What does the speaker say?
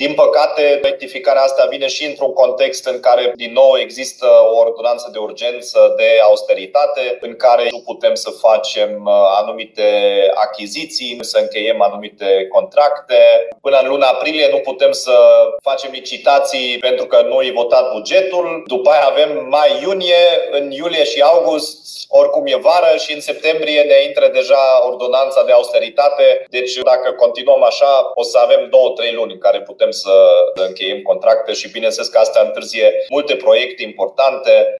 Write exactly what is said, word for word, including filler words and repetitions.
Din păcate, rectificarea asta vine și într-un context în care, din nou, există o ordonanță de urgență de austeritate, în care nu putem să facem anumite achiziții, să încheiem anumite contracte. Până în luna aprilie nu putem să facem licitații pentru că nu e votat bugetul. După aia avem mai-iunie, în iulie și august, oricum e vară, și în septembrie ne intră deja ordonanța de austeritate. Deci dacă continuăm așa, o să avem două, trei luni în care putem să încheiem contracte și bineînțeles că asta întârzie multe proiecte importante.